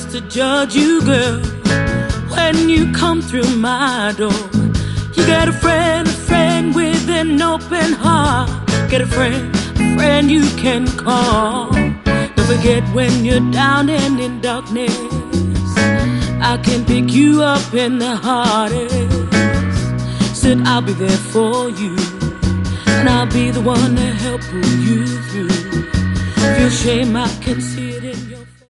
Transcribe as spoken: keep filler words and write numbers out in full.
just to judge you, girl. When you come through my door, you get a friend, a friend with an open heart. Get a friend, a friend you can call. Don't forget when you're down and in darkness, I can pick you up in the hardest. Said I'll be there for you, and I'll be the one to help pull you through. Feel shame, I can see it in your